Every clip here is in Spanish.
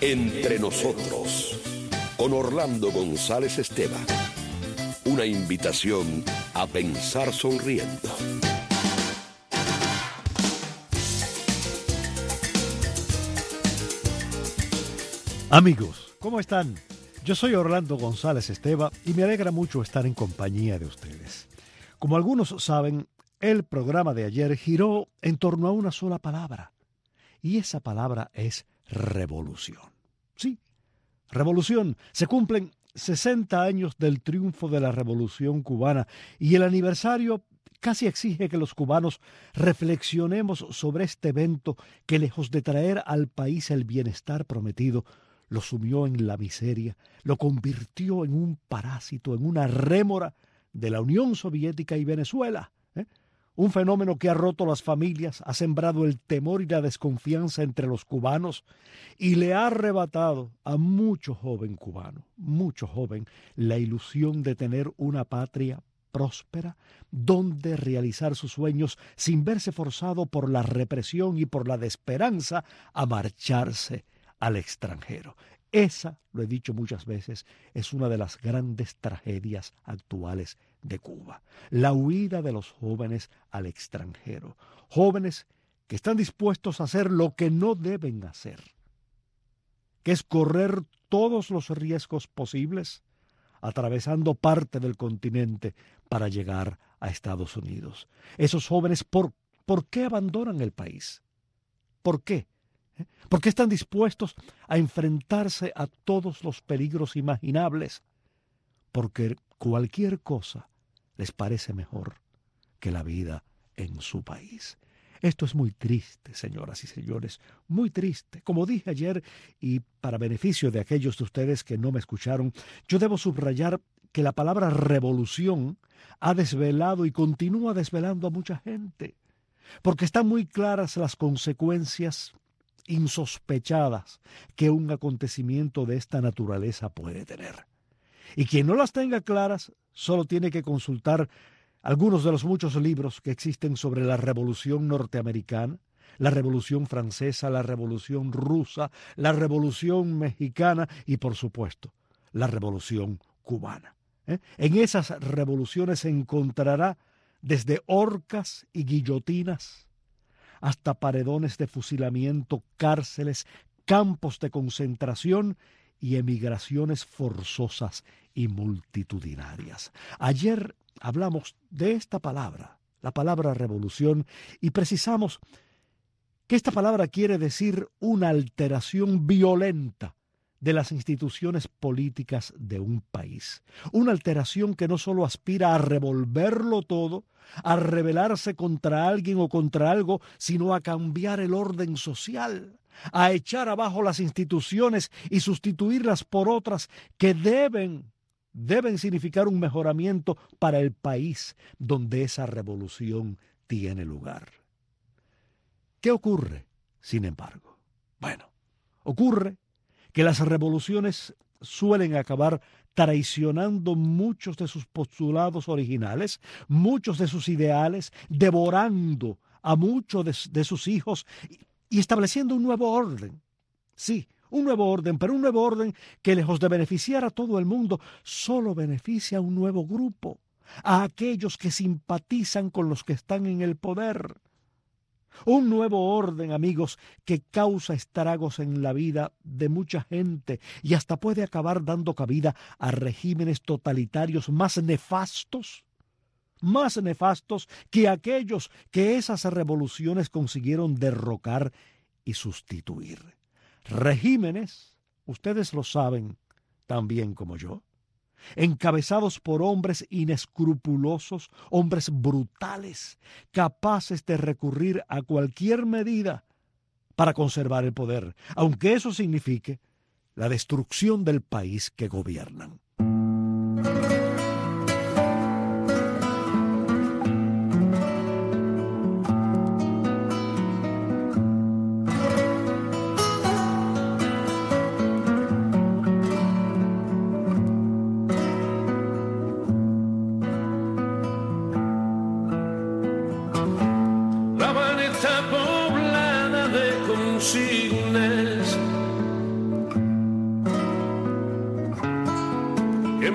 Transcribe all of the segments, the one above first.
Entre nosotros, con Orlando González Esteban. Una invitación a pensar sonriendo. Amigos, ¿cómo están? Yo soy Orlando González Esteban y me alegra mucho estar en compañía de ustedes. Como algunos saben, el programa de ayer giró en torno a una sola palabra, y esa palabra es revolución. Sí, revolución. Se cumplen 60 años del triunfo de la Revolución Cubana y el aniversario casi exige que los cubanos reflexionemos sobre este evento que, lejos de traer al país el bienestar prometido, lo sumió en la miseria, lo convirtió en un parásito, en una rémora de la Unión Soviética y Venezuela. Un fenómeno que ha roto las familias, ha sembrado el temor y la desconfianza entre los cubanos y le ha arrebatado a mucho joven cubano, mucho joven, la ilusión de tener una patria próspera, donde realizar sus sueños sin verse forzado por la represión y por la desesperanza a marcharse al extranjero. Esa, lo he dicho muchas veces, es una de las grandes tragedias actuales de Cuba. La huida de los jóvenes al extranjero. Jóvenes que están dispuestos a hacer lo que no deben hacer, que es correr todos los riesgos posibles, atravesando parte del continente para llegar a Estados Unidos. Esos jóvenes, ¿por qué abandonan el país? ¿Por qué? ¿Por qué están dispuestos a enfrentarse a todos los peligros imaginables? Porque cualquier cosa les parece mejor que la vida en su país. Esto es muy triste, señoras y señores, muy triste. Como dije ayer, y para beneficio de aquellos de ustedes que no me escucharon, yo debo subrayar que la palabra revolución ha desvelado y continúa desvelando a mucha gente, porque están muy claras las consecuencias insospechadas que un acontecimiento de esta naturaleza puede tener. Y quien no las tenga claras solo tiene que consultar algunos de los muchos libros que existen sobre la Revolución Norteamericana, la Revolución Francesa, la Revolución Rusa, la Revolución Mexicana y, por supuesto, la Revolución Cubana. En esas revoluciones se encontrará desde horcas y guillotinas hasta paredones de fusilamiento, cárceles, campos de concentración y emigraciones forzosas y multitudinarias. Ayer hablamos de esta palabra, la palabra revolución, y precisamos que esta palabra quiere decir una alteración violenta de las instituciones políticas de un país. Una alteración que no solo aspira a revolverlo todo, a rebelarse contra alguien o contra algo, sino a cambiar el orden social, a echar abajo las instituciones y sustituirlas por otras que deben significar un mejoramiento para el país donde esa revolución tiene lugar. ¿Qué ocurre, sin embargo? Bueno, ocurre que las revoluciones suelen acabar traicionando muchos de sus postulados originales, muchos de sus ideales, devorando a muchos de sus hijos y estableciendo un nuevo orden. Sí, un nuevo orden, pero un nuevo orden que, lejos de beneficiar a todo el mundo, solo beneficia a un nuevo grupo, a aquellos que simpatizan con los que están en el poder. Un nuevo orden, amigos, que causa estragos en la vida de mucha gente y hasta puede acabar dando cabida a regímenes totalitarios más nefastos que aquellos que esas revoluciones consiguieron derrocar y sustituir. Regímenes, ustedes lo saben tan bien como yo, encabezados por hombres inescrupulosos, hombres brutales, capaces de recurrir a cualquier medida para conservar el poder, aunque eso signifique la destrucción del país que gobiernan.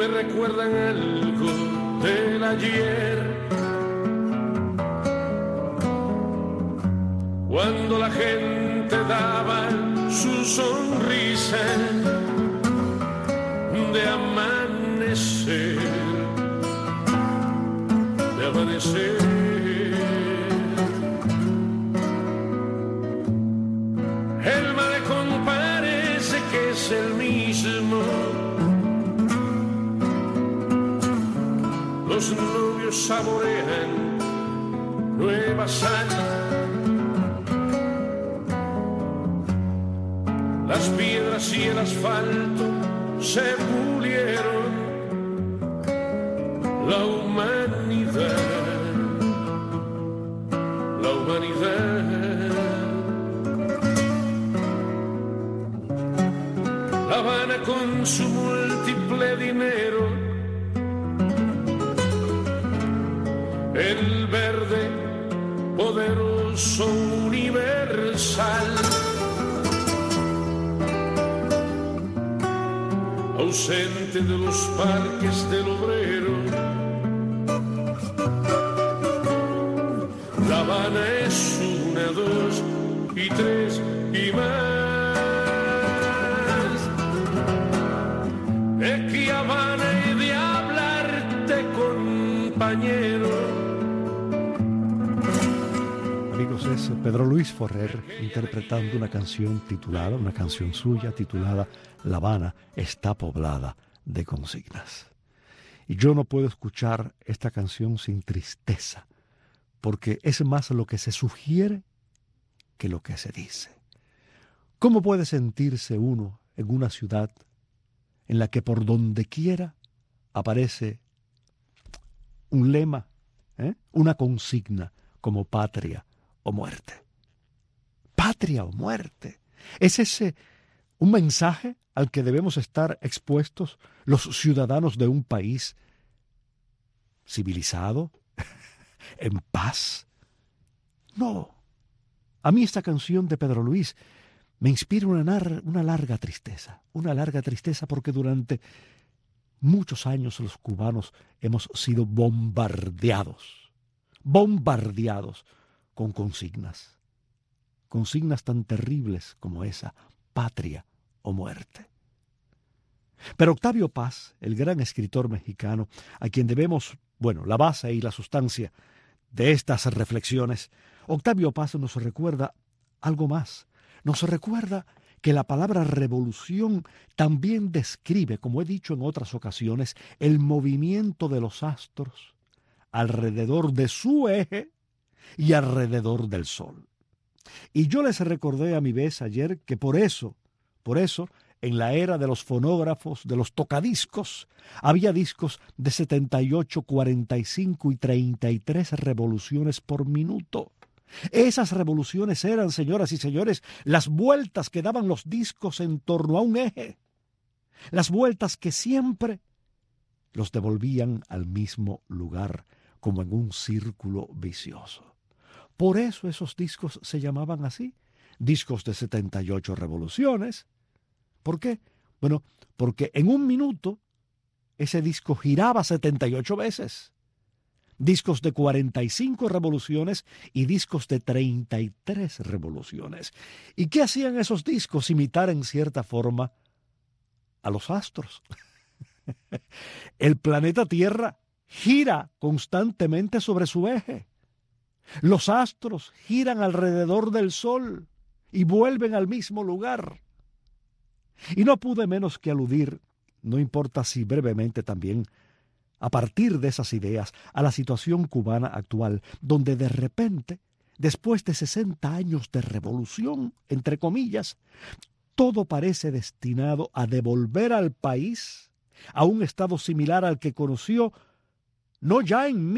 me recuerdan algo del ayer, cuando la gente daba su sonrisa de amanecer, de amanecer. El malecón parece que es el mismo, los novios saborean nueva sal, las piedras y el asfalto se pulieron, la humanidad, la humanidad. La Habana con su múltiple dinero, el verde poderoso universal, ausente de los parques del obrero. La Habana es una, dos y tres y más. De que Habana he de hablarte, compañero. Amigos, es Pedro Luis Ferrer interpretando una canción suya titulada La Habana está poblada de consignas. Y yo no puedo escuchar esta canción sin tristeza, porque es más lo que se sugiere que lo que se dice. ¿Cómo puede sentirse uno en una ciudad en la que por donde quiera aparece un lema, una consigna como patria o muerte? Patria o muerte. ¿Es ese un mensaje al que debemos estar expuestos los ciudadanos de un país civilizado, en paz? No. A mí esta canción de Pedro Luis me inspira una larga tristeza porque durante muchos años los cubanos hemos sido bombardeados con consignas tan terribles como esa, patria o muerte. Pero Octavio Paz, el gran escritor mexicano, a quien debemos, la base y la sustancia de estas reflexiones, Octavio Paz nos recuerda algo más. Nos recuerda que la palabra revolución también describe, como he dicho en otras ocasiones, el movimiento de los astros alrededor de su eje y alrededor del sol. Y yo les recordé a mi vez ayer que por eso, en la era de los fonógrafos, de los tocadiscos, había discos de 78, 45 y 33 revoluciones por minuto. Esas revoluciones eran, señoras y señores, las vueltas que daban los discos en torno a un eje, las vueltas que siempre los devolvían al mismo lugar, como en un círculo vicioso. Por eso esos discos se llamaban así, discos de 78 revoluciones. ¿Por qué? Bueno, porque en un minuto ese disco giraba 78 veces. Discos de 45 revoluciones y discos de 33 revoluciones. ¿Y qué hacían esos discos? Imitar en cierta forma a los astros. El planeta Tierra gira constantemente sobre su eje. Los astros giran alrededor del Sol y vuelven al mismo lugar. Y no pude menos que aludir, no importa si brevemente también, a partir de esas ideas, a la situación cubana actual, donde de repente, después de 60 años de revolución, entre comillas, todo parece destinado a devolver al país a un estado similar al que conoció no ya en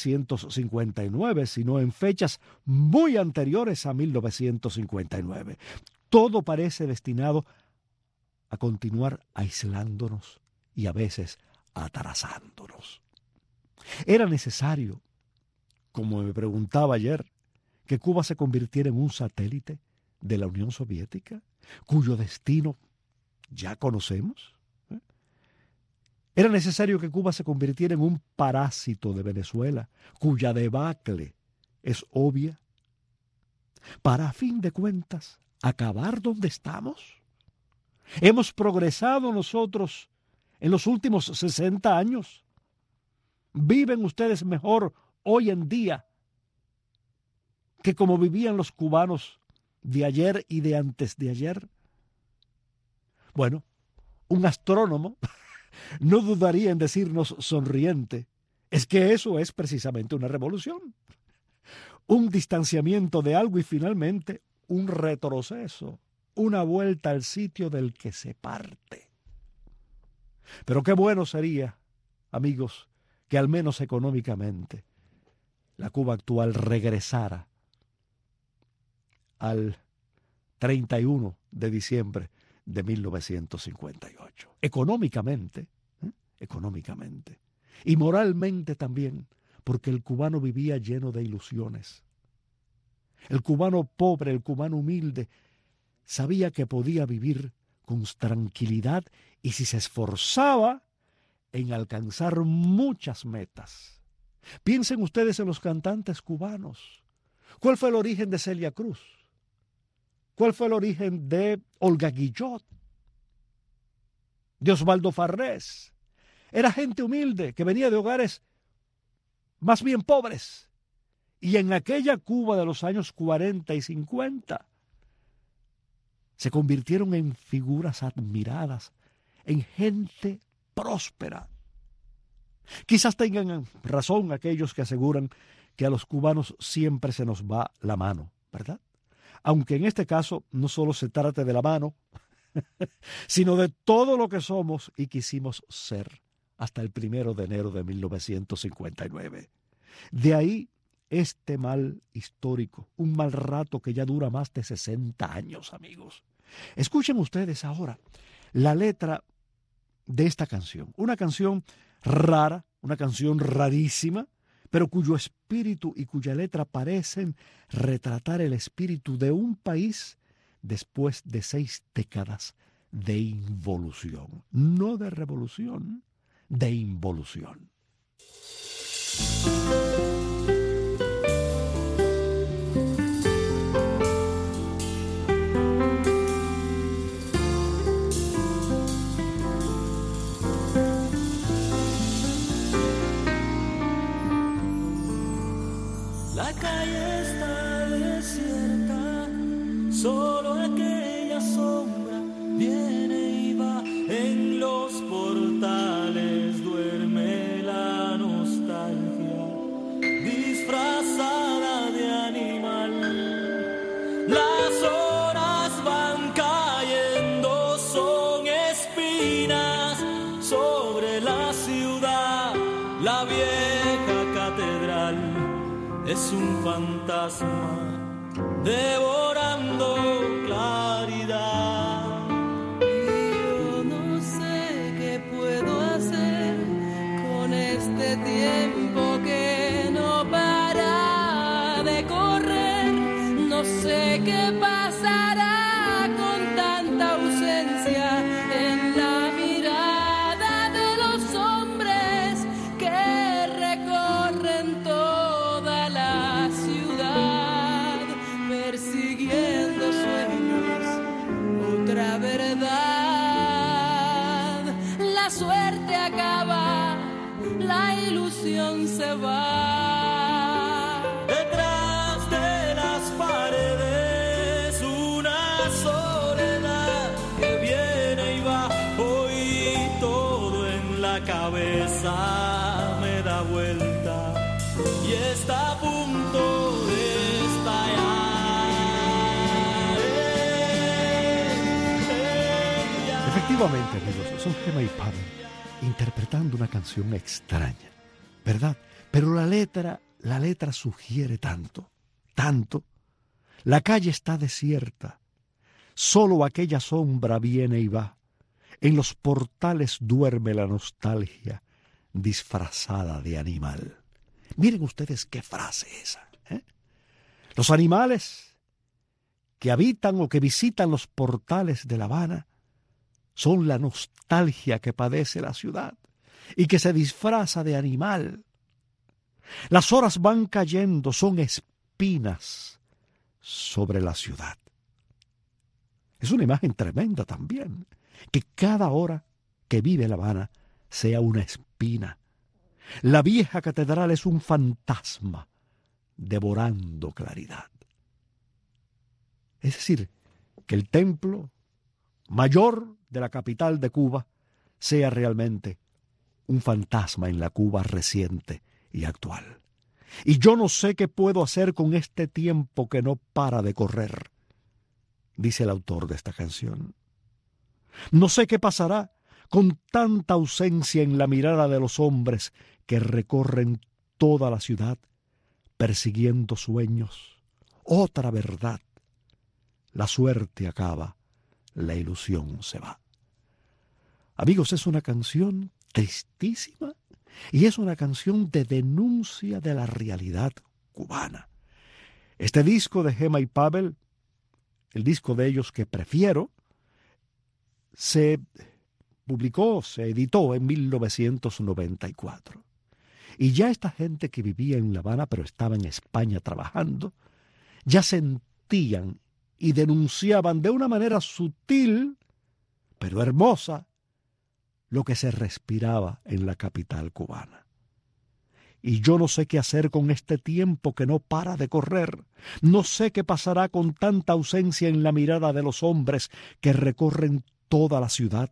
1959, sino en fechas muy anteriores a 1959. Todo parece destinado a continuar aislándonos y a veces atrasándonos. Era necesario, como me preguntaba ayer, que Cuba se convirtiera en un satélite de la Unión Soviética, cuyo destino ya conocemos. Era necesario que Cuba se convirtiera en un parásito de Venezuela, cuya debacle es obvia, para, a fin de cuentas, acabar donde estamos. Hemos progresado nosotros en los últimos 60 años. ¿Viven ustedes mejor hoy en día que como vivían los cubanos de ayer y de antes de ayer? Bueno, un astrónomo no dudaría en decirnos sonriente, es que eso es precisamente una revolución, un distanciamiento de algo y finalmente un retroceso, una vuelta al sitio del que se parte. Pero qué bueno sería, amigos, que al menos económicamente la Cuba actual regresara al 31 de diciembre de 1958. Económicamente, económicamente. Y moralmente también, porque el cubano vivía lleno de ilusiones. El cubano pobre, el cubano humilde, sabía que podía vivir con tranquilidad y si se esforzaba en alcanzar muchas metas. Piensen ustedes en los cantantes cubanos. ¿Cuál fue el origen de Celia Cruz? ¿Cuál fue el origen de Olga Guillot? De Osvaldo Farrés. Era gente humilde que venía de hogares más bien pobres. Y en aquella Cuba de los años 40 y 50 se convirtieron en figuras admiradas, en gente próspera. Quizás tengan razón aquellos que aseguran que a los cubanos siempre se nos va la mano, ¿verdad? Aunque en este caso no solo se trate de la mano, sino de todo lo que somos y quisimos ser hasta el 1 de enero de 1959. De ahí este mal histórico, un mal rato que ya dura más de 60 años, amigos. Escuchen ustedes ahora la letra de esta canción, una canción rara, una canción rarísima, pero cuyo espíritu y cuya letra parecen retratar el espíritu de un país después de 6 décadas de involución, no de revolución, de involución. La calle está desierta, solo aquella sombra viene y va. En los portales duerme la nostalgia, disfrazada de animal. Las horas van cayendo, son espinas sobre la ciudad. La vieja catedral es un fantasma devorando claridad. Y yo no sé qué puedo hacer con este tiempo que no para de correr. No sé qué pasará con tanta ausencia en la mirada de los hombres que recorren toda la ciudad, persiguiendo sueños, otra verdad. La suerte acaba, la ilusión se va. Detrás de las paredes una soledad que viene y va. Hoy todo en la cabeza me da vuelta y está a punto de estallar. Efectivamente, amigos, son Gema y Pavel interpretando una canción extraña, ¿verdad? Pero la letra sugiere tanto, tanto. La calle está desierta, solo aquella sombra viene y va. En los portales duerme la nostalgia, disfrazada de animal. Miren ustedes qué frase esa, ¿eh? Los animales que habitan o que visitan los portales de La Habana son la nostalgia que padece la ciudad. y que se disfraza de animal. Las horas van cayendo, son espinas sobre la ciudad. Es una imagen tremenda también, que cada hora que vive La Habana sea una espina. La vieja catedral es un fantasma devorando claridad. Es decir, que el templo mayor de la capital de Cuba sea realmente un fantasma en la Cuba reciente y actual. Y yo no sé qué puedo hacer con este tiempo que no para de correr, dice el autor de esta canción. No sé qué pasará con tanta ausencia en la mirada de los hombres que recorren toda la ciudad persiguiendo sueños. Otra verdad. La suerte acaba, la ilusión se va. Amigos, es una canción tristísima y es una canción de denuncia de la realidad cubana. Este disco de Gema y Pavel, el disco de ellos que prefiero, se publicó, se editó en 1994. Y ya esta gente que vivía en La Habana, pero estaba en España trabajando, ya sentían y denunciaban de una manera sutil, pero hermosa, lo que se respiraba en la capital cubana. Y yo no sé qué hacer con este tiempo que no para de correr. No sé qué pasará con tanta ausencia en la mirada de los hombres que recorren toda la ciudad,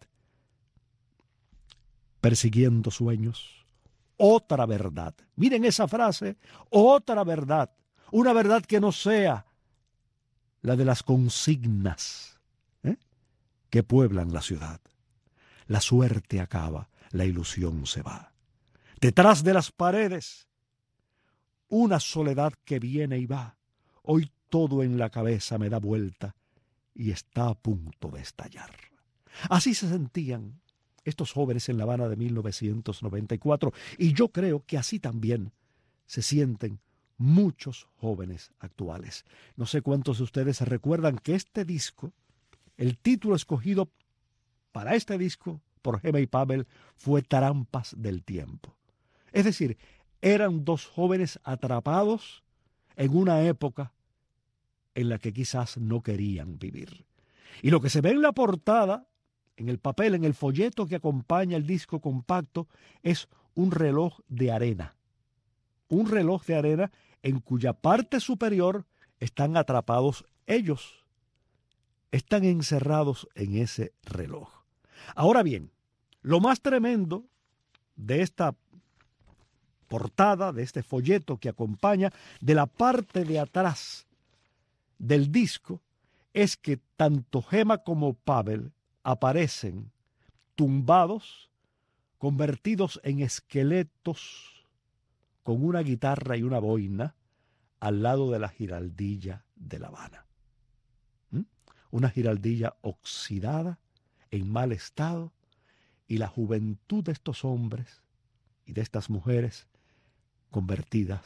persiguiendo sueños. Otra verdad. Miren esa frase, otra verdad. Una verdad que no sea la de las consignas que pueblan la ciudad. La suerte acaba, la ilusión se va. Detrás de las paredes, una soledad que viene y va. Hoy todo en la cabeza me da vuelta y está a punto de estallar. Así se sentían estos jóvenes en La Habana de 1994, y yo creo que así también se sienten muchos jóvenes actuales. No sé cuántos de ustedes se recuerdan que este disco, el título escogido para este disco por Gema y Pavel fue Trampas del Tiempo. Es decir, eran dos jóvenes atrapados en una época en la que quizás no querían vivir. Y lo que se ve en la portada, en el papel, en el folleto que acompaña el disco compacto, es un reloj de arena. Un reloj de arena en cuya parte superior están atrapados ellos. Están encerrados en ese reloj. Ahora bien, lo más tremendo de esta portada, de este folleto que acompaña, de la parte de atrás del disco, es que tanto Gema como Pavel aparecen tumbados, convertidos en esqueletos, con una guitarra y una boina al lado de la giraldilla de La Habana. Una giraldilla oxidada, en mal estado, y la juventud de estos hombres y de estas mujeres convertida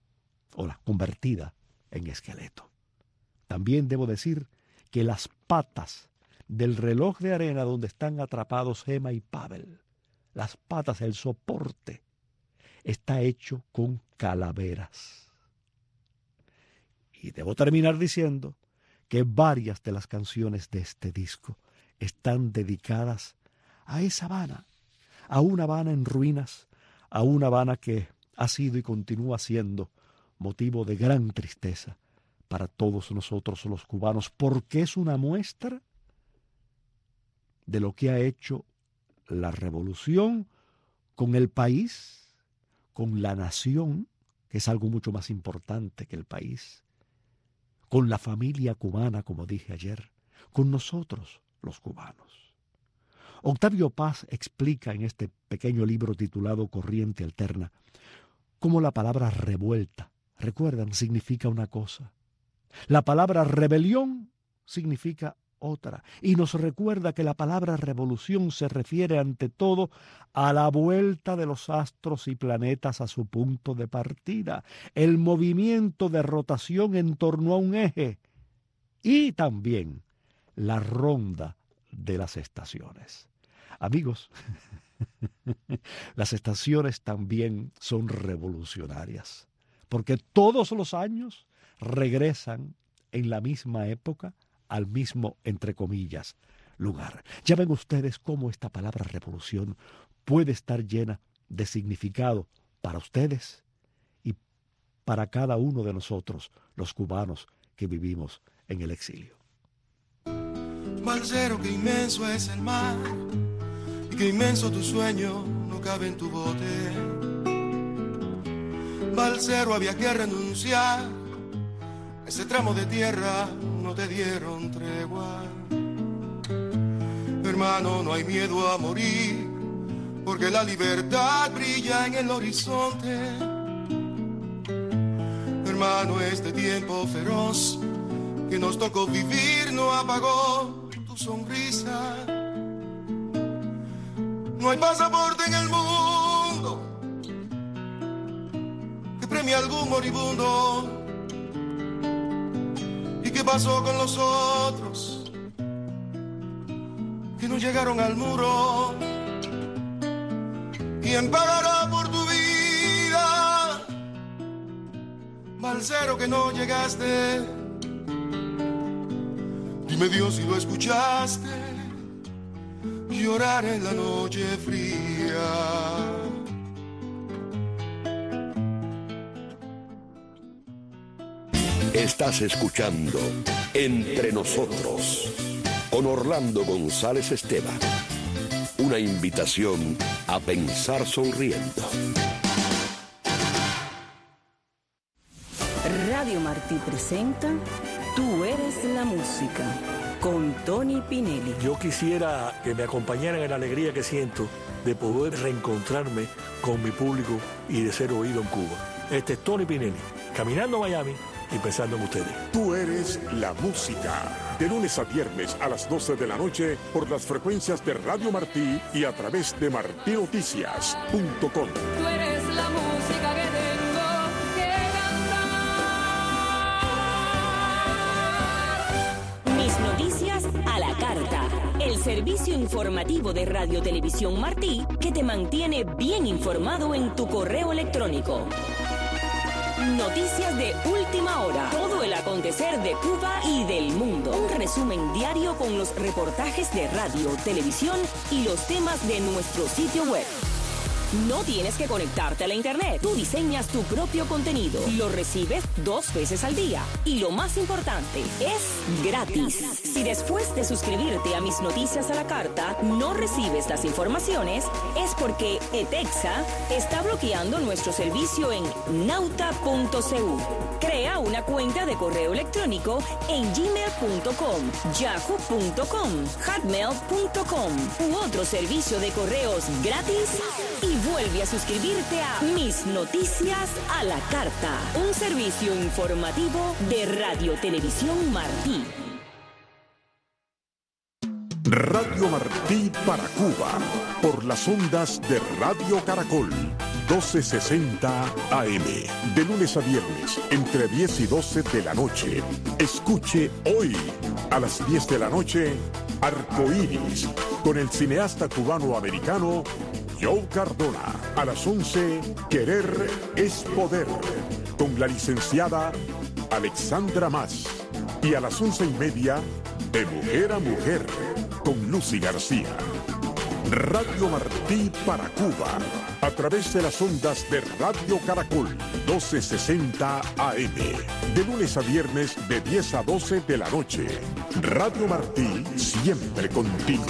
en esqueleto. También debo decir que las patas del reloj de arena donde están atrapados Gema y Pavel, las patas, el soporte, está hecho con calaveras. Y debo terminar diciendo que varias de las canciones de este disco están dedicadas a esa Habana, a una Habana en ruinas, a una Habana que ha sido y continúa siendo motivo de gran tristeza para todos nosotros los cubanos, porque es una muestra de lo que ha hecho la revolución con el país, con la nación, que es algo mucho más importante que el país, con la familia cubana, como dije ayer, con nosotros los cubanos. Octavio Paz explica en este pequeño libro titulado Corriente Alterna cómo la palabra revuelta, recuerdan, significa una cosa. La palabra rebelión significa otra. Y nos recuerda que la palabra revolución se refiere ante todo a la vuelta de los astros y planetas a su punto de partida, el movimiento de rotación en torno a un eje y también la ronda de las estaciones. Amigos, Las estaciones también son revolucionarias, porque todos los años regresan en la misma época al mismo, entre comillas, lugar. Ya ven ustedes cómo esta palabra revolución puede estar llena de significado para ustedes y para cada uno de nosotros, los cubanos que vivimos en el exilio. Balsero, que inmenso es el mar y que inmenso tu sueño no cabe en tu bote. Balsero, había que renunciar, ese tramo de tierra no te dieron tregua. Hermano, no hay miedo a morir, porque la libertad brilla en el horizonte. Hermano, este tiempo feroz que nos tocó vivir no apagó tu sonrisa. No hay pasaporte en el mundo que premie a algún moribundo. ¿Y qué pasó con los otros que no llegaron al muro? ¿Quién pagará por tu vida, balsero, que no llegaste? Dime, Dios, si lo escuchaste llorar en la noche fría. Estás escuchando Entre Nosotros con Orlando González Esteban. Una invitación a pensar sonriendo. Radio Martí presenta Tú eres la música, con Tony Pinelli. Yo quisiera que me acompañaran en la alegría que siento de poder reencontrarme con mi público y de ser oído en Cuba. Este es Tony Pinelli, caminando a Miami y pensando en ustedes. Tú eres la música. De lunes a viernes a las 12 de la noche por las frecuencias de Radio Martí y a través de martinoticias.com. Tú eres la música que tengo que cantar. Mis noticias a la carta. El servicio informativo de Radio Televisión Martí que te mantiene bien informado en tu correo electrónico. Noticias de última hora. Todo el acontecer de Cuba y del mundo. Un resumen diario con los reportajes de radio, televisión y los temas de nuestro sitio web. No tienes que conectarte a la internet. Tú diseñas tu propio contenido. Lo recibes 2 veces al día. Y lo más importante, es gratis. Si después de suscribirte a Mis Noticias a la Carta no recibes las informaciones, es porque ETEXA está bloqueando nuestro servicio en nauta.cu. Crea una cuenta de correo electrónico en gmail.com, yahoo.com, hotmail.com u otro servicio de correos gratis y vuelve a suscribirte a Mis Noticias a la Carta, un servicio informativo de Radio Televisión Martí. Radio Martí para Cuba, por las ondas de Radio Caracol, 1260 AM, de lunes a viernes, entre 10 y 12 de la noche. Escuche hoy, a las 10 de la noche, Arcoíris, con el cineasta cubano-americano Joe Cardona. A las 11, Querer es Poder, con la licenciada Alexandra Mas. Y a las 11:30, De Mujer a Mujer, con Lucy García. Radio Martí para Cuba, a través de las ondas de Radio Caracol, 1260 AM, de lunes a viernes de 10 a 12 de la noche. Radio Martí, siempre contigo.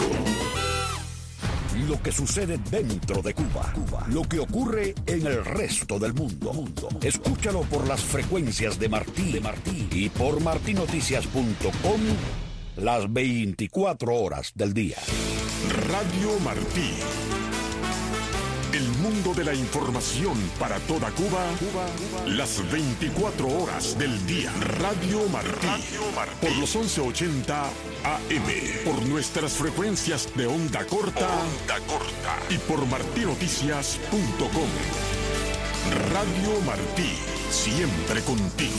Lo que sucede dentro de Cuba, lo que ocurre en el resto del mundo. Escúchalo por las frecuencias de Martí y por martinoticias.com las 24 horas del día. Radio Martí. El mundo de la información para toda Cuba, las 24 horas del día. Radio Martí. Por los 1180 AM. Por nuestras frecuencias de onda corta. Y por martinoticias.com. Radio Martí. Siempre contigo.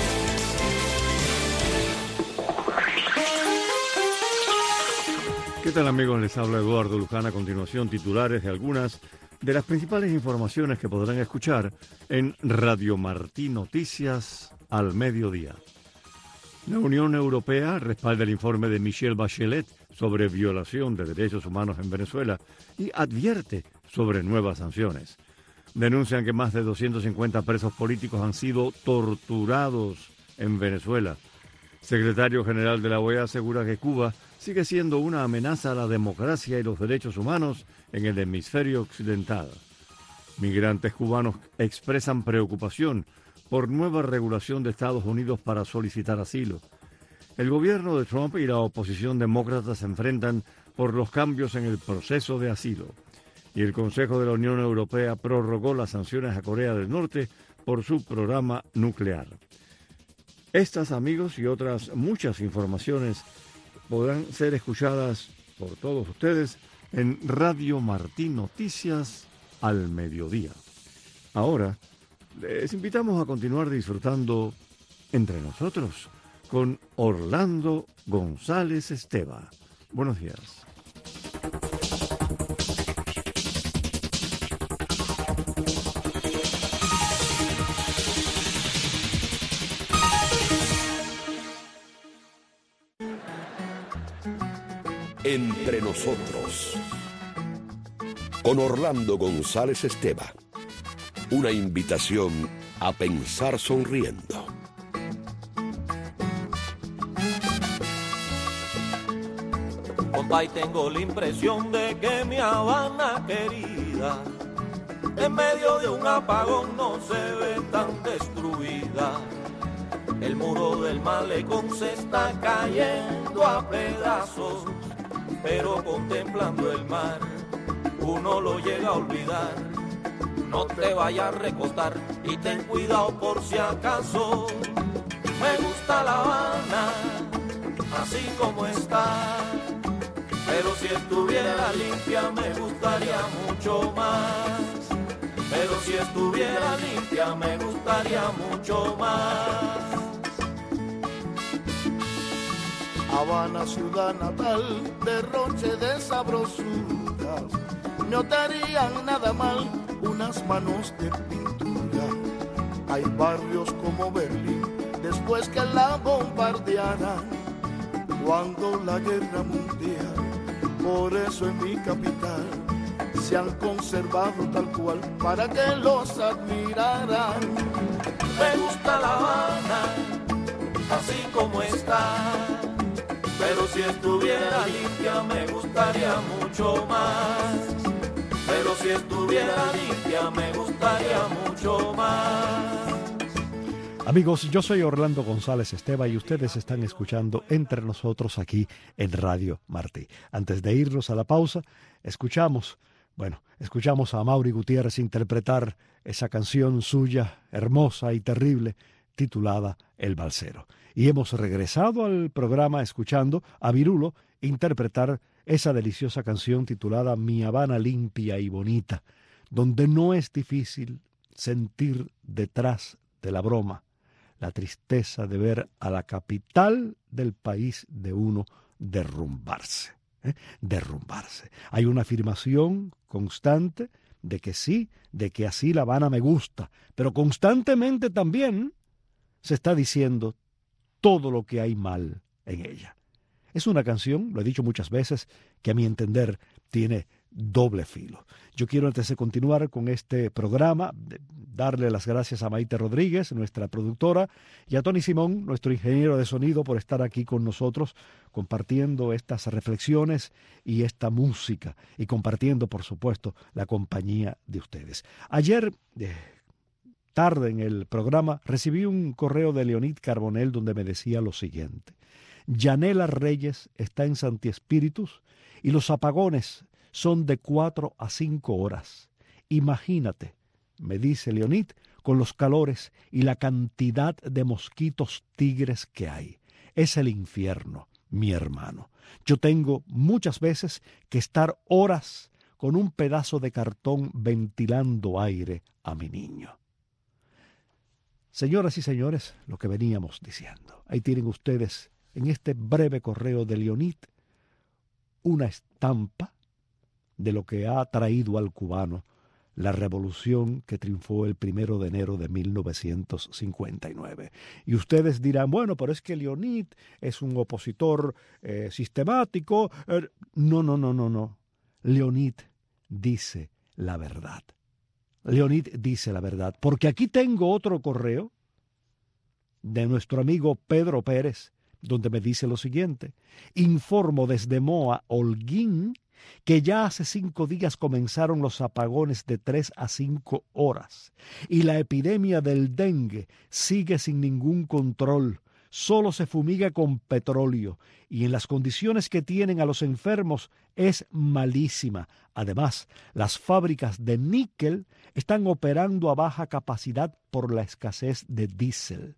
¿Qué ¿Qué tal, amigos? Les habla Eduardo Luján. A continuación, titulares de algunas de las principales informaciones que podrán escuchar en Radio Martí Noticias al mediodía. La Unión Europea respalda el informe de Michelle Bachelet sobre violación de derechos humanos en Venezuela y advierte sobre nuevas sanciones. Denuncian que más de 250 presos políticos han sido torturados en Venezuela. Secretario General de la OEA asegura que Cuba sigue siendo una amenaza a la democracia y los derechos humanos en el hemisferio occidental. Migrantes cubanos expresan preocupación por nueva regulación de Estados Unidos para solicitar asilo. El gobierno de Trump y la oposición demócrata se enfrentan por los cambios en el proceso de asilo. Y el Consejo de la Unión Europea prorrogó las sanciones a Corea del Norte por su programa nuclear. Estas, amigos, y otras muchas informaciones podrán ser escuchadas por todos ustedes en Radio Martí Noticias al mediodía. Ahora, les invitamos a continuar disfrutando entre nosotros con Orlando González Esteva. Buenos días. Entre nosotros, con Orlando González Esteva. Una invitación a pensar sonriendo. Compa, y tengo la impresión de que mi Habana querida, en medio de un apagón no se ve tan destruida. El muro del malecón se está cayendo a pedazos, pero contemplando el mar, uno lo llega a olvidar. No te vayas a recostar y ten cuidado por si acaso. Me gusta La Habana, así como está, pero si estuviera limpia me gustaría mucho más. Pero si estuviera limpia me gustaría mucho más. Habana, ciudad natal, derroche de sabrosuras, no te harían nada mal unas manos de pintura. Hay barrios como Berlín, después que la bombardearan, cuando la guerra mundial, por eso en mi capital se han conservado tal cual, para que los admiraran. Me gusta La Habana, así como está, pero si estuviera limpia me gustaría mucho más. Pero si estuviera limpia me gustaría mucho más. Amigos, yo soy Orlando González Esteva y ustedes están escuchando Entre Nosotros aquí en Radio Martí. Antes de irnos a la pausa, escuchamos a Amaury Gutiérrez interpretar esa canción suya, hermosa y terrible, titulada El Balsero. Y hemos regresado al programa escuchando a Virulo interpretar esa deliciosa canción titulada Mi Habana limpia y bonita, donde no es difícil sentir detrás de la broma la tristeza de ver a la capital del país de uno derrumbarse. Derrumbarse. Hay una afirmación constante de que sí, de que así La Habana me gusta, pero constantemente también se está diciendo todo lo que hay mal en ella. Es una canción, lo he dicho muchas veces, que a mi entender tiene doble filo. Yo quiero, antes de continuar con este programa, darle las gracias a Maite Rodríguez, nuestra productora, y a Tony Simón, nuestro ingeniero de sonido, por estar aquí con nosotros, compartiendo estas reflexiones y esta música, y compartiendo, por supuesto, la compañía de ustedes. Ayer, tarde en el programa, recibí un correo de Leonid Carbonell donde me decía lo siguiente: Yanela Reyes está en Santi Espíritus y los apagones son de 4 a 5 horas. Imagínate, me dice Leonid, con los calores y la cantidad de mosquitos tigres que hay. Es el infierno, mi hermano. Yo tengo muchas veces que estar horas con un pedazo de cartón ventilando aire a mi niño. Señoras y señores, lo que veníamos diciendo. Ahí tienen ustedes, en este breve correo de Leonid, una estampa de lo que ha traído al cubano la revolución que triunfó el 1 de enero de 1959. Y ustedes dirán, bueno, pero es que Leonid es un opositor sistemático. No. Leonid dice la verdad. Leonid dice la verdad. Porque aquí tengo otro correo de nuestro amigo Pedro Pérez, donde me dice lo siguiente: informo desde Moa, Holguín, que ya hace 5 días comenzaron los apagones de 3 a 5 horas y la epidemia del dengue sigue sin ningún control. Solo se fumiga con petróleo y en las condiciones que tienen a los enfermos es malísima. Además, las fábricas de níquel están operando a baja capacidad por la escasez de diésel.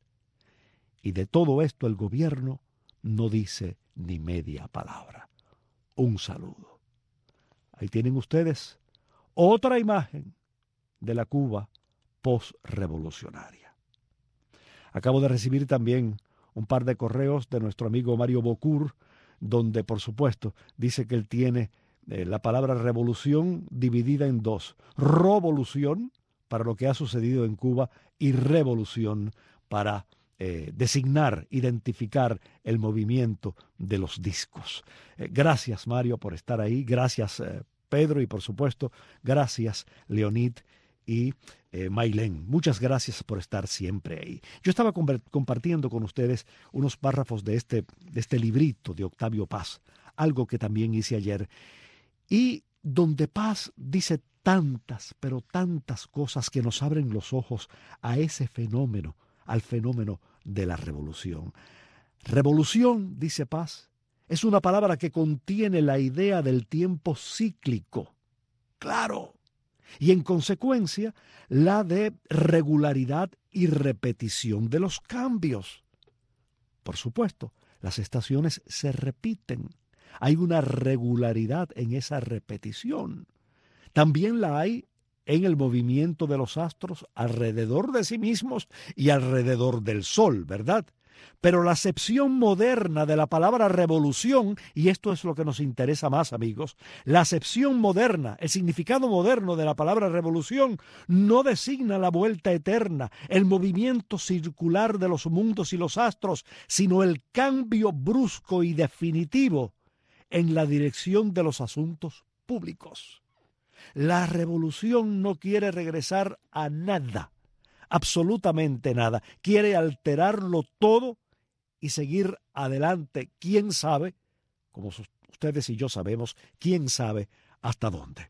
Y de todo esto el gobierno no dice ni media palabra. Un saludo. Ahí tienen ustedes otra imagen de la Cuba postrevolucionaria. Acabo de recibir también un par de correos de nuestro amigo Mario Bocur, donde por supuesto dice que él tiene la palabra revolución dividida en 2. Revolución para lo que ha sucedido en Cuba y revolución para designar, identificar el movimiento de los discos. Gracias, Mario, por estar ahí. Gracias, Pedro, y por supuesto, gracias, Leonid y Maylén. Muchas gracias por estar siempre ahí. Yo estaba compartiendo con ustedes unos párrafos de este librito de Octavio Paz, algo que también hice ayer, y donde Paz dice tantas, pero tantas cosas que nos abren los ojos a ese fenómeno, al fenómeno de la revolución. Revolución, dice Paz, es una palabra que contiene la idea del tiempo cíclico, claro, y en consecuencia la de regularidad y repetición de los cambios. Por supuesto, las estaciones se repiten, hay una regularidad en esa repetición. También la hay en el movimiento de los astros alrededor de sí mismos y alrededor del Sol, ¿verdad? Pero la acepción moderna de la palabra revolución, y esto es lo que nos interesa más, amigos, la acepción moderna, el significado moderno de la palabra revolución no designa la vuelta eterna, el movimiento circular de los mundos y los astros, sino el cambio brusco y definitivo en la dirección de los asuntos públicos. La revolución no quiere regresar a nada, absolutamente nada. Quiere alterarlo todo y seguir adelante. ¿Quién sabe? Como ustedes y yo sabemos, ¿quién sabe hasta dónde?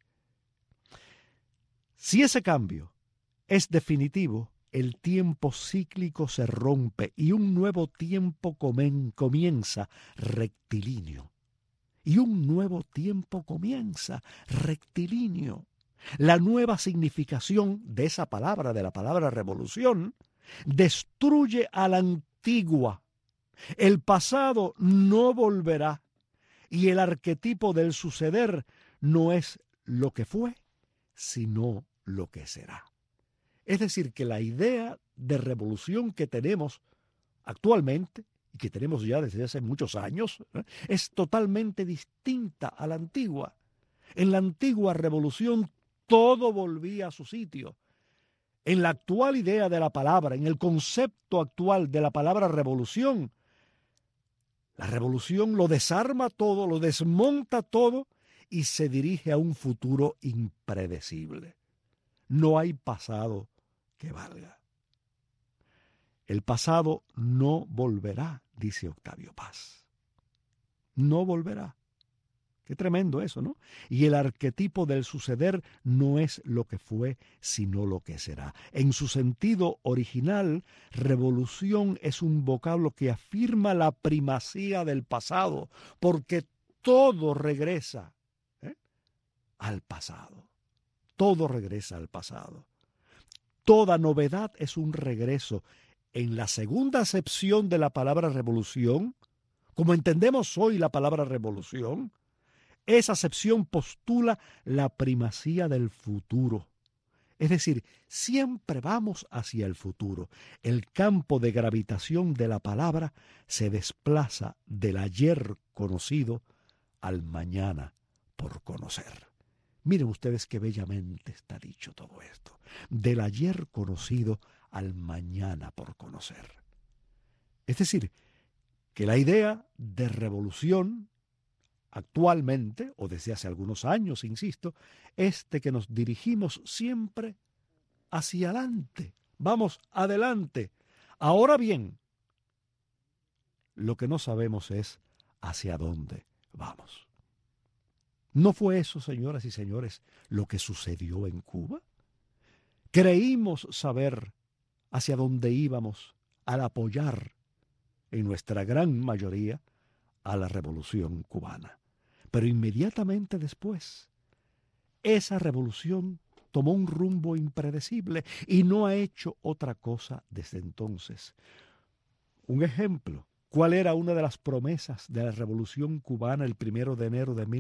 Si ese cambio es definitivo, el tiempo cíclico se rompe y un nuevo tiempo comienza rectilíneo. Y un nuevo tiempo comienza rectilíneo. La nueva significación de esa palabra, de la palabra revolución, destruye a la antigua. El pasado no volverá y el arquetipo del suceder no es lo que fue, sino lo que será. Es decir, que la idea de revolución que tenemos actualmente y que tenemos ya desde hace muchos años, es totalmente distinta a la antigua. En la antigua revolución todo volvía a su sitio. En la actual idea de la palabra, en el concepto actual de la palabra revolución, la revolución lo desarma todo, lo desmonta todo y se dirige a un futuro impredecible. No hay pasado que valga. El pasado no volverá, dice Octavio Paz. No volverá. Qué tremendo eso, ¿no? Y el arquetipo del suceder no es lo que fue, sino lo que será. En su sentido original, revolución es un vocablo que afirma la primacía del pasado, porque todo regresa al pasado. Todo regresa al pasado. Toda novedad es un regreso. En la segunda acepción de la palabra revolución, como entendemos hoy la palabra revolución, esa acepción postula la primacía del futuro. Es decir, siempre vamos hacia el futuro. El campo de gravitación de la palabra se desplaza del ayer conocido al mañana por conocer. Miren ustedes qué bellamente está dicho todo esto. Del ayer conocido al mañana por conocer. Es decir, que la idea de revolución actualmente, o desde hace algunos años, insisto, es de que nos dirigimos siempre hacia adelante. Vamos adelante. Ahora bien, lo que no sabemos es hacia dónde vamos. ¿No fue eso, señoras y señores, lo que sucedió en Cuba? Creímos saber hacia dónde íbamos al apoyar, en nuestra gran mayoría, a la revolución cubana. Pero inmediatamente después, esa revolución tomó un rumbo impredecible y no ha hecho otra cosa desde entonces. Un ejemplo. ¿Cuál era una de las promesas de la Revolución Cubana el 1 de enero de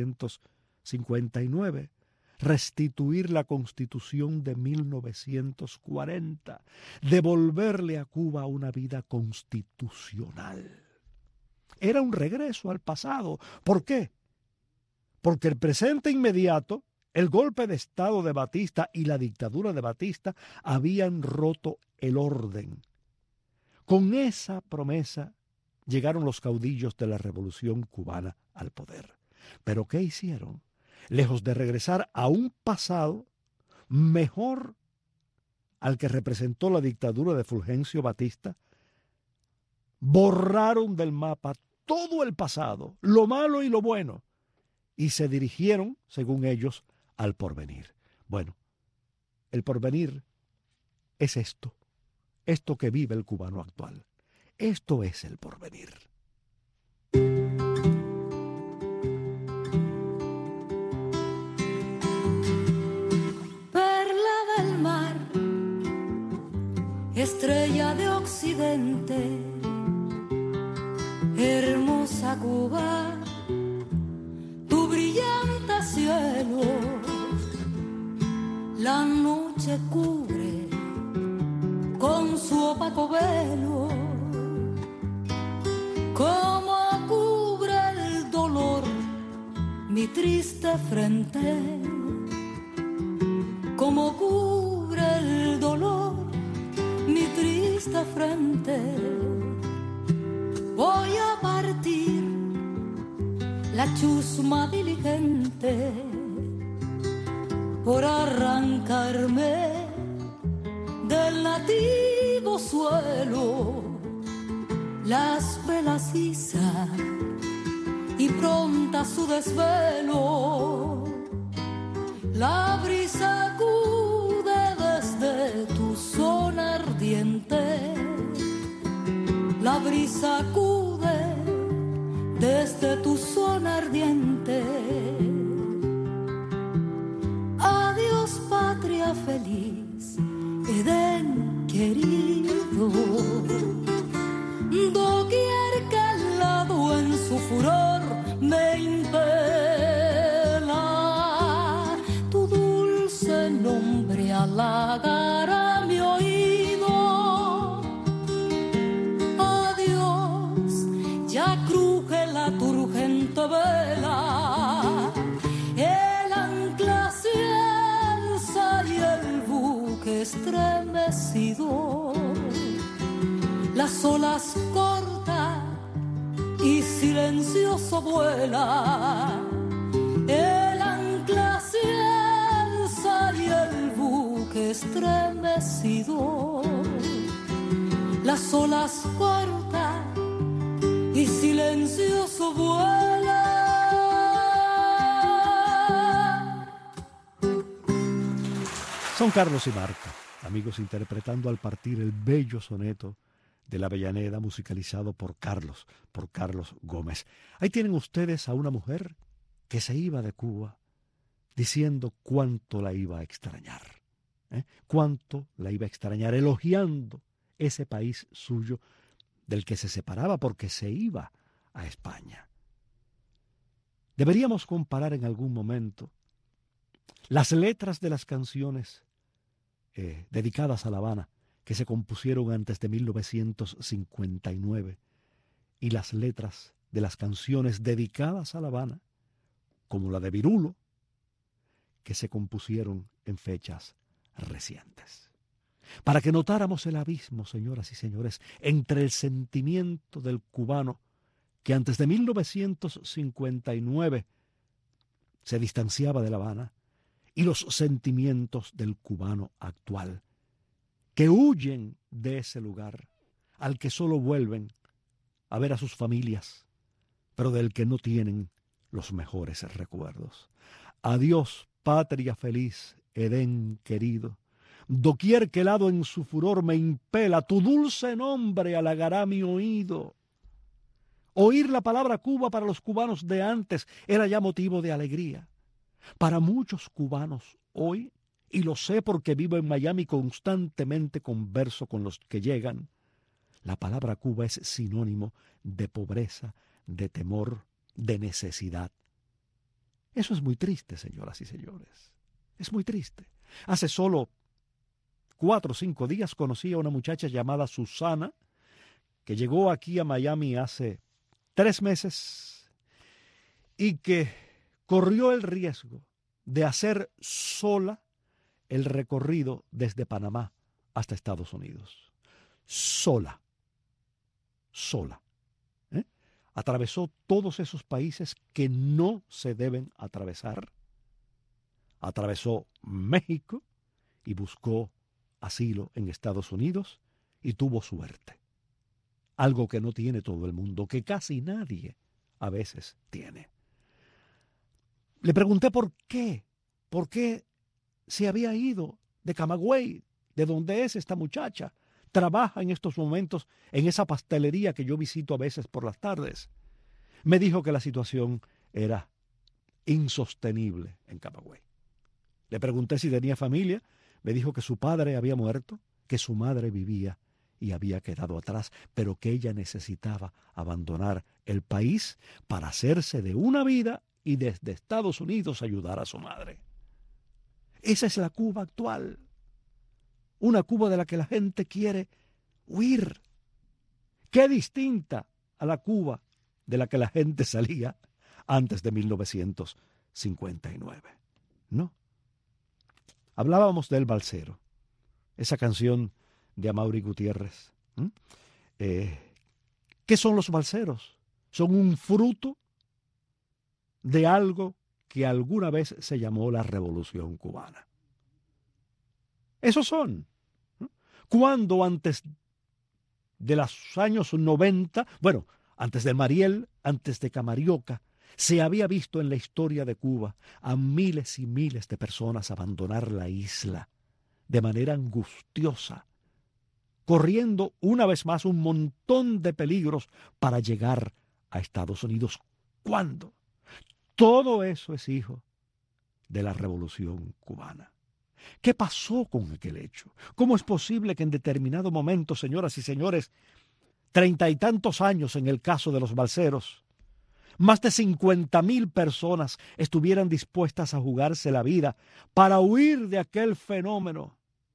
1959? Restituir la Constitución de 1940, devolverle a Cuba una vida constitucional. Era un regreso al pasado. ¿Por qué? Porque el presente inmediato, el golpe de Estado de Batista y la dictadura de Batista habían roto el orden. Con esa promesa llegaron los caudillos de la Revolución Cubana al poder. ¿Pero qué hicieron? Lejos de regresar a un pasado mejor al que representó la dictadura de Fulgencio Batista, borraron del mapa todo el pasado, lo malo y lo bueno, y se dirigieron, según ellos, al porvenir. Bueno, el porvenir es esto que vive el cubano actual. Esto es el porvenir. Perla del mar, estrella de occidente, hermosa Cuba, tu brillante cielo, la noche cubre con su opaco velo, como cubre el dolor mi triste frente, como cubre el dolor mi triste frente. Voy a partir la chusma diligente por arrancarme del nativo suelo las velas iza y pronta su desvelo. La brisa acude desde tu zona ardiente, la brisa acude desde tu zona ardiente. Adiós patria feliz, Edén querido, doquier que al lado en su furor me impela, tu dulce nombre halagará mi oído. Adiós, ya cruje la turgente vela, el ancla se alza y el buque estremecido, las olas corta y silencioso vuela, el ancla se alza y el buque estremecido, las olas corta y silencioso vuela. Son Carlos y Marta, amigos, interpretando al partir el bello soneto de la Avellaneda, musicalizado por Carlos Gómez. Ahí tienen ustedes a una mujer que se iba de Cuba diciendo cuánto la iba a extrañar, cuánto la iba a extrañar, elogiando ese país suyo del que se separaba porque se iba a España. Deberíamos comparar en algún momento las letras de las canciones dedicadas a La Habana, que se compusieron antes de 1959, y las letras de las canciones dedicadas a La Habana, como la de Virulo, que se compusieron en fechas recientes. Para que notáramos el abismo, señoras y señores, entre el sentimiento del cubano que antes de 1959 se distanciaba de La Habana y los sentimientos del cubano actual, que huyen de ese lugar, al que solo vuelven a ver a sus familias, pero del que no tienen los mejores recuerdos. Adiós, patria feliz, Edén querido. Doquier que el hado en su furor me impela, tu dulce nombre halagará mi oído. Oír la palabra Cuba para los cubanos de antes era ya motivo de alegría. Para muchos cubanos hoy, y lo sé porque vivo en Miami, constantemente converso con los que llegan, la palabra Cuba es sinónimo de pobreza, de temor, de necesidad. Eso es muy triste, señoras y señores. Es muy triste. Hace solo 4 o 5 días conocí a una muchacha llamada Susana, que llegó aquí a Miami hace 3 meses y que corrió el riesgo de hacer sola el recorrido desde Panamá hasta Estados Unidos. Sola. Atravesó todos esos países que no se deben atravesar. Atravesó México y buscó asilo en Estados Unidos y tuvo suerte. Algo que no tiene todo el mundo, que casi nadie a veces tiene. Le pregunté por qué se había ido de Camagüey, de donde es esta muchacha. Trabaja en estos momentos en esa pastelería que yo visito a veces por las tardes. Me dijo que la situación era insostenible en Camagüey. Le pregunté si tenía familia. Me dijo que su padre había muerto, que su madre vivía y había quedado atrás, pero que ella necesitaba abandonar el país para hacerse de una vida y desde Estados Unidos ayudar a su madre. Esa es la Cuba actual. Una Cuba de la que la gente quiere huir. Qué distinta a la Cuba de la que la gente salía antes de 1959. ¿No? Hablábamos del Balsero, esa canción de Amaury Gutiérrez. ¿Qué son los balseros? Son un fruto de algo que alguna vez se llamó la Revolución Cubana. Esos son. Cuando antes de los años 90, antes de Mariel, antes de Camarioca, se había visto en la historia de Cuba a miles y miles de personas abandonar la isla de manera angustiosa, corriendo una vez más un montón de peligros para llegar a Estados Unidos. ¿Cuándo? Todo eso es hijo de la Revolución Cubana. ¿Qué pasó con aquel hecho? ¿Cómo es posible que en determinado momento, señoras y señores, 30 y tantos años en el caso de los balseros, más de 50,000 personas estuvieran dispuestas a jugarse la vida para huir de aquel fenómeno,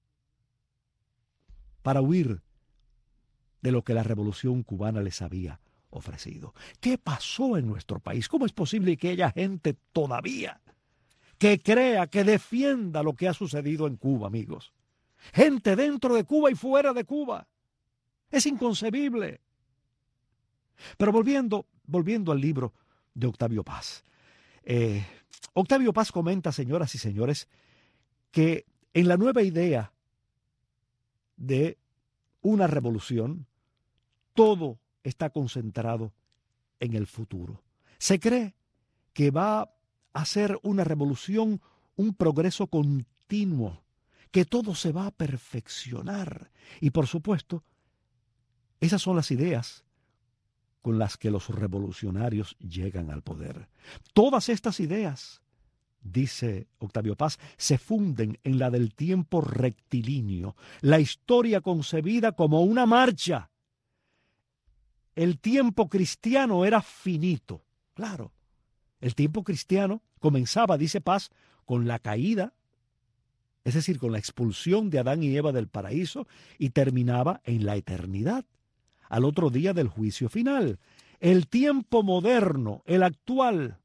para huir de lo que la Revolución Cubana les había ofrecido? ¿Qué pasó en nuestro país? ¿Cómo es posible que haya gente todavía que crea, que defienda lo que ha sucedido en Cuba, amigos? Gente dentro de Cuba y fuera de Cuba. Es inconcebible. Pero volviendo al libro de Octavio Paz. Octavio Paz comenta, señoras y señores, que en la nueva idea de una revolución, todo está concentrado en el futuro. Se cree que va a ser una revolución, un progreso continuo, que todo se va a perfeccionar. Y por supuesto, esas son las ideas con las que los revolucionarios llegan al poder. Todas estas ideas, dice Octavio Paz, se funden en la del tiempo rectilíneo, la historia concebida como una marcha. El tiempo cristiano era finito. Claro, el tiempo cristiano comenzaba, dice Paz, con la caída, es decir, con la expulsión de Adán y Eva del paraíso, y terminaba en la eternidad, al otro día del juicio final. El tiempo moderno, el actual,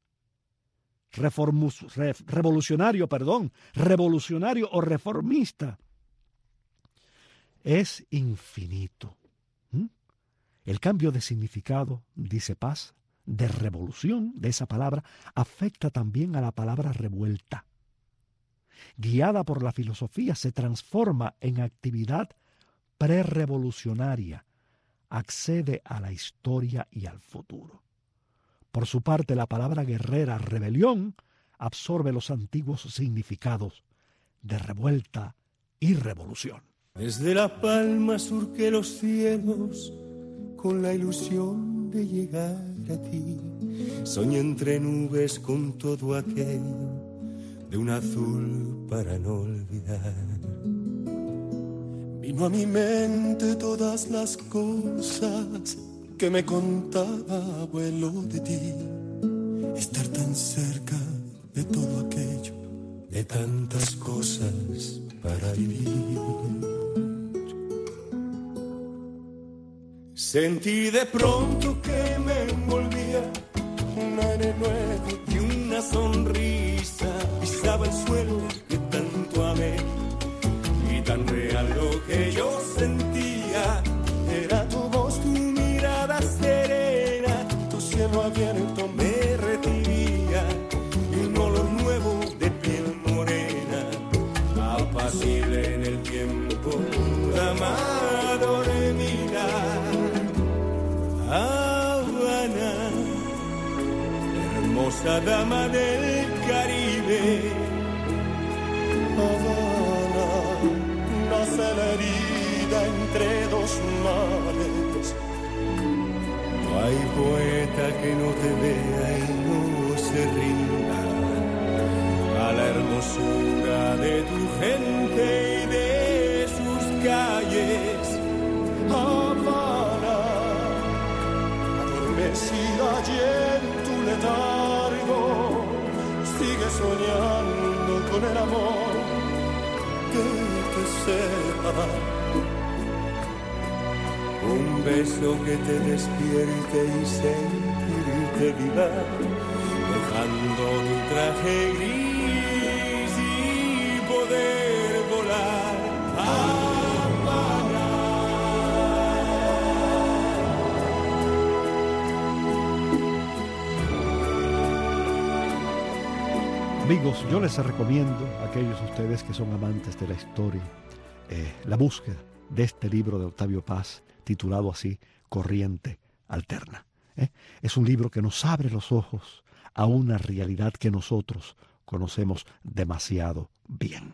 revolucionario o reformista, es infinito. El cambio de significado, dice Paz, de revolución, de esa palabra, afecta también a la palabra revuelta. Guiada por la filosofía, se transforma en actividad prerevolucionaria, accede a la historia y al futuro. Por su parte, la palabra guerrera, rebelión, absorbe los antiguos significados de revuelta y revolución. Desde La Palma surqué los cielos con la ilusión de llegar a ti. Soñé entre nubes con todo aquello de un azul para no olvidar. Vino a mi mente todas las cosas que me contaba abuelo de ti. Estar tan cerca de todo aquello, de tantas cosas para vivir. Sentí de pronto que me envolvía un aire nuevo y una sonrisa. Pisaba el suelo que tanto amé y tan real lo que yo sentía. Era tu voz, tu mirada serena, tu cielo abierto me recibía y un olor nuevo de piel morena, apacible en el tiempo, la dormida. Habana, hermosa dama del Caribe. Habana, nace la herida entre dos mares. No hay poeta que no te vea y no se rinda a la hermosura de tu gente y de sus calles. Habana, adormecida y en tu letargo, sigue soñando con el amor que te sepa. Un beso que te despierte y sentirte viva, dejando tu traje gris y poder volar. Amigos, yo les recomiendo a aquellos de ustedes que son amantes de la historia, la búsqueda de este libro de Octavio Paz, titulado así, Corriente Alterna. Es un libro que nos abre los ojos a una realidad que nosotros conocemos demasiado bien.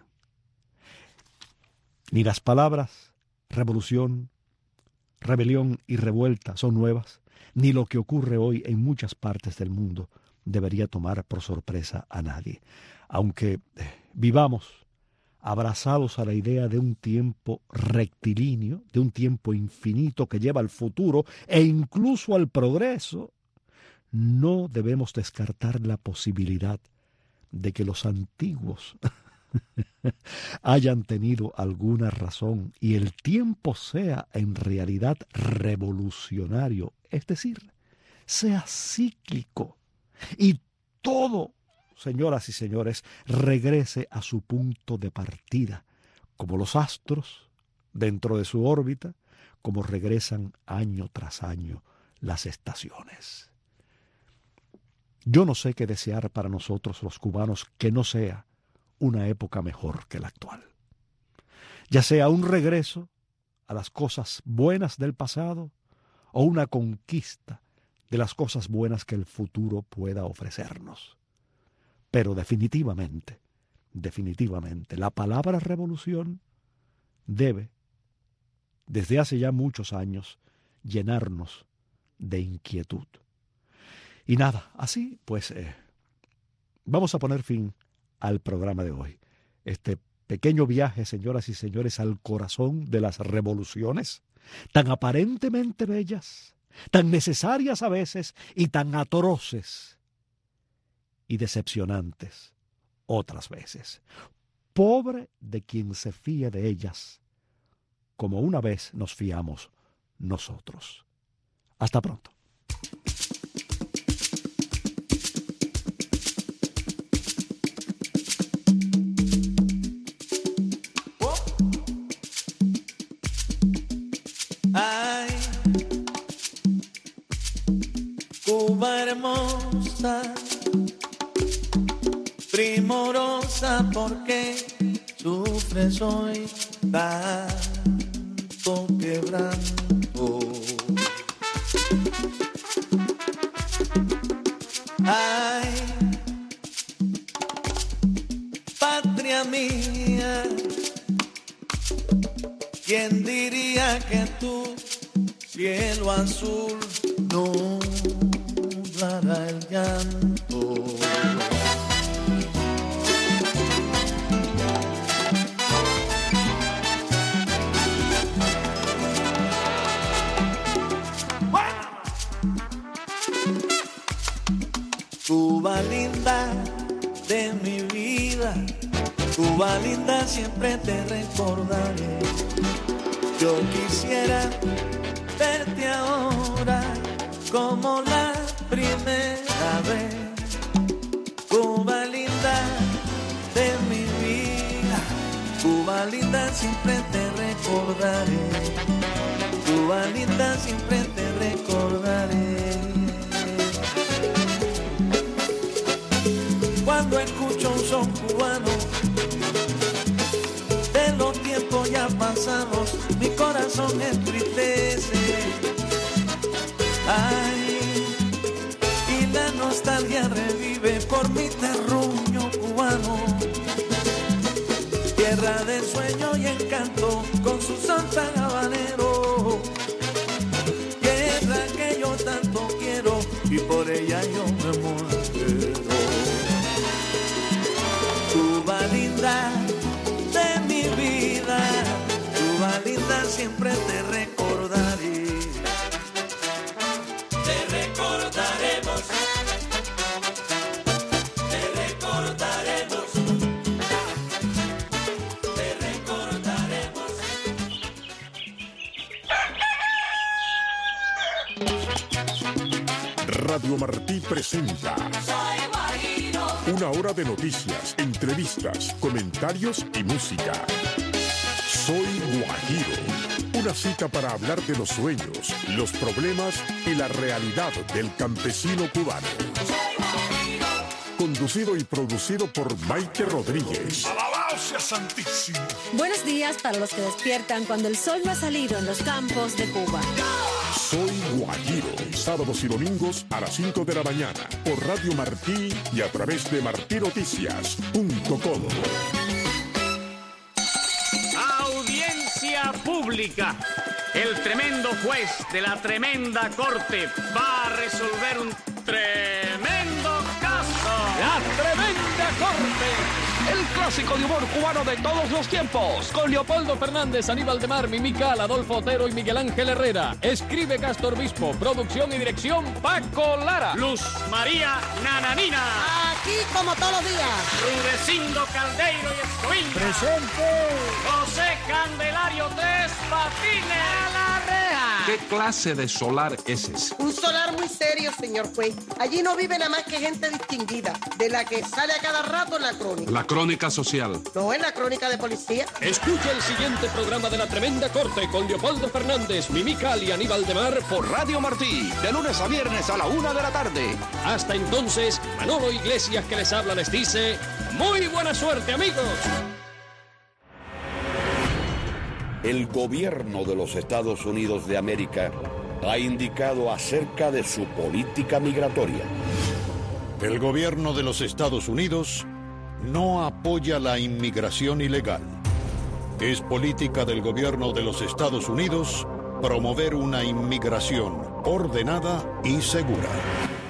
Ni las palabras revolución, rebelión y revuelta son nuevas, ni lo que ocurre hoy en muchas partes del mundo debería tomar por sorpresa a nadie. Aunque vivamos abrazados a la idea de un tiempo rectilíneo, de un tiempo infinito que lleva al futuro e incluso al progreso, no debemos descartar la posibilidad de que los antiguos hayan tenido alguna razón y el tiempo sea en realidad revolucionario, es decir, sea cíclico. Y todo, señoras y señores, regrese a su punto de partida, como los astros dentro de su órbita, como regresan año tras año las estaciones. Yo no sé qué desear para nosotros los cubanos que no sea una época mejor que la actual. Ya sea un regreso a las cosas buenas del pasado o una conquista de las cosas buenas que el futuro pueda ofrecernos. Pero definitivamente, la palabra revolución debe, desde hace ya muchos años, llenarnos de inquietud. Y nada, así pues, vamos a poner fin al programa de hoy. Este pequeño viaje, señoras y señores, al corazón de las revoluciones, tan aparentemente bellas, tan necesarias a veces y tan atroces y decepcionantes otras veces. Pobre de quien se fíe de ellas, como una vez nos fiamos nosotros. Hasta pronto. Cuba hermosa, primorosa, porque sufres hoy tanto quebranto. Ay, patria mía, ¿quién diría que tu cielo azul nublará el llanto? Cuba linda de mi vida, Cuba linda, siempre te recordaré. Yo quisiera verte ahora como la primera vez. Cuba linda de mi vida, Cuba linda, siempre te recordaré. Cuba linda, siempre te recordaré. Cuando escucho un son cubano de los tiempos ya pasados, mi corazón entristece. Ay, y la nostalgia revive por mi terruño cubano, tierra de sueño y encanto con su son tan habanero, tierra que yo tanto quiero y por ella yo me muero. Cuba linda de mi vida, Cuba linda, siempre te recordaré. Te recordaremos, te recordaremos, te recordaremos. Radio Martí presenta una hora de noticias, entrevistas, comentarios y música. Soy Guajiro. Una cita para hablar de los sueños, los problemas y la realidad del campesino cubano. Conducido y producido por Maite Rodríguez. ¡Alabado sea Santísimo! Buenos días para los que despiertan cuando el sol no ha salido en los campos de Cuba. Soy Guajiro, sábados y domingos a las 5 de la mañana por Radio Martí y a través de martinoticias.com. Audiencia pública. El tremendo juez de la tremenda corte va a resolver un tremendo caso. La tremenda corte. El clásico de humor cubano de todos los tiempos. Con Leopoldo Fernández, Aníbal de Mar, Mimical, Adolfo Otero y Miguel Ángel Herrera. Escribe Castro Obispo. Producción y dirección Paco Lara. Luz María Nananina. Aquí como todos los días. Rudecindo Caldeiro y Escoviña. Presente. José Candelario Tres Patines. A la reja. ¿Qué clase de solar es ese? Un solar muy serio, señor juez. Allí no vive nada más que gente distinguida, de la que sale a cada rato en la crónica. La crónica social. No es la crónica de policía. Escucha el siguiente programa de La Tremenda Corte con Leopoldo Fernández, Mimical y Aníbal de Mar por Radio Martí, de lunes a viernes a la 1 de la tarde. Hasta entonces, Manolo Iglesias que les habla les dice, ¡muy buena suerte, amigos! El gobierno de los Estados Unidos de América ha indicado acerca de su política migratoria. El gobierno de los Estados Unidos no apoya la inmigración ilegal. Es política del gobierno de los Estados Unidos promover una inmigración ordenada y segura.